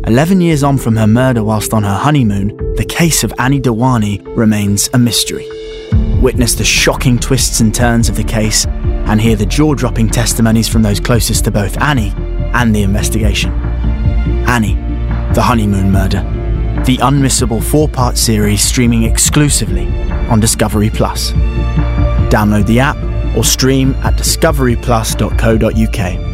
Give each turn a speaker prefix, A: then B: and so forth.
A: 11 years on from her murder whilst on her honeymoon, the case of Annie Dewani remains a mystery. Witness the shocking twists and turns of the case and hear the jaw-dropping testimonies from those closest to both Annie and the investigation. Annie, the Honeymoon Murder, the unmissable 4-part series streaming exclusively on Discovery+. Download the app or stream at discoveryplus.co.uk.